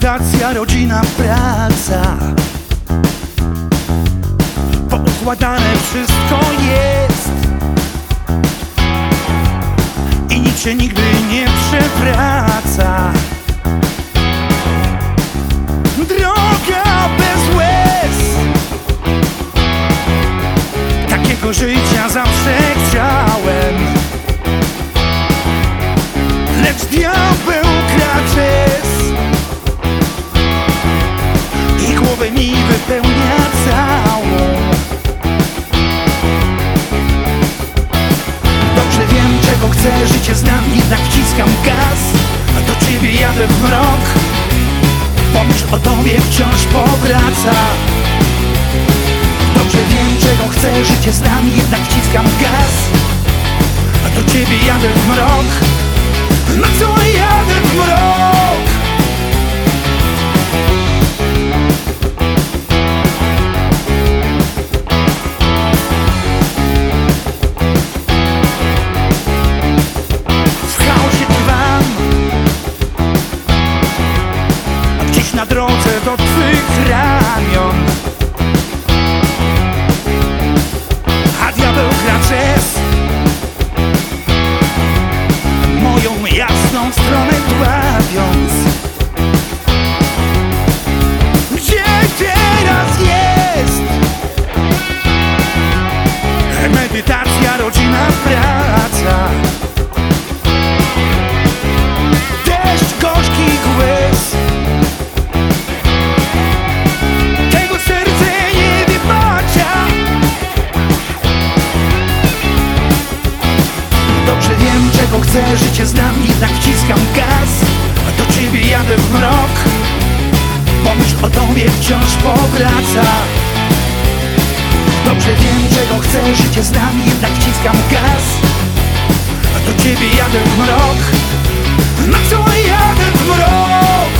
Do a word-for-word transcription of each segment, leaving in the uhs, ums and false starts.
Medytacja, rodzina, praca, poukładane wszystko jest i nic się nigdy nie przewraca. Droga bez łez, takiego życia zawsze chciałem, lecz diabeł kraczes i głowę mi wypełnia całą. Dobrze wiem, czego chcę, życie znam, jednak wciskam gaz, a do ciebie jadę w mrok. Pomyśl o tobie wciąż powraca. Dobrze wiem, czego chcę, życie znam, jednak wciskam gaz, a do ciebie jadę w mrok. Na co jadę w mrok? W chaosie trwam, a gdzieś na drodze do twych ramion a diabeł kraczes moją jasną stronę dławiąc. Gdzie teraz jest medytacja, rodzina, praca, deszcz gorzkich łez, tego serce nie wybacza. Dobrze wiem, czego chcę, życie znam, jednak wciskam gaz, a do ciebie jadę w mrok. Pomyśl o tobie wciąż powraca. Dobrze wiem, czego chcę, życie znam, jednak wciskam gaz, a do ciebie jadę w mrok. Na co jadę w mrok?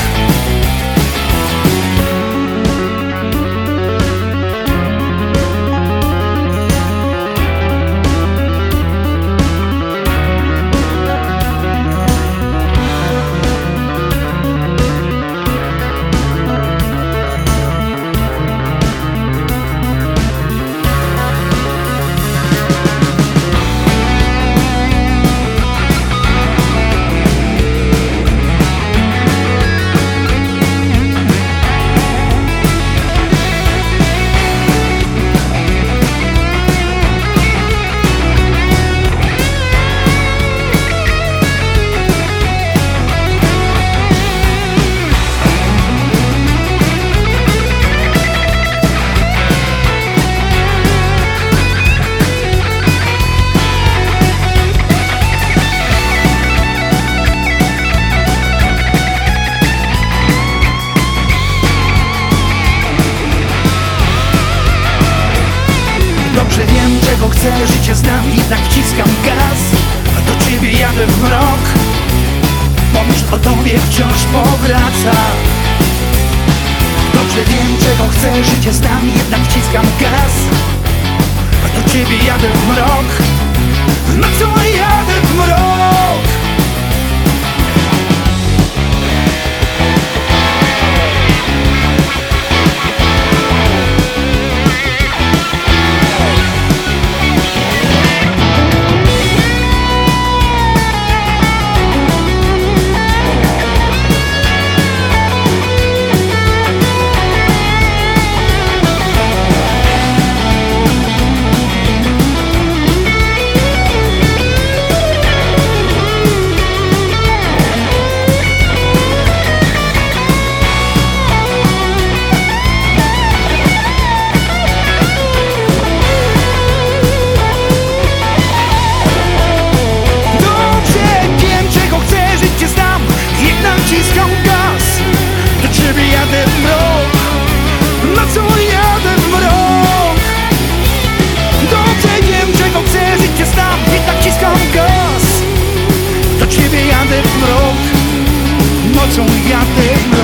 Dobrze wiem, czego chcę, życie znam, jednak wciskam gaz, a do ciebie jadę w mrok. Pomyśl o tobie wciąż powraca. Dobrze wiem, czego chcę, życie znam, jednak wciskam gaz, a do ciebie jadę w mrok. Na co jadę w mrok? Nocą jadę w mrok.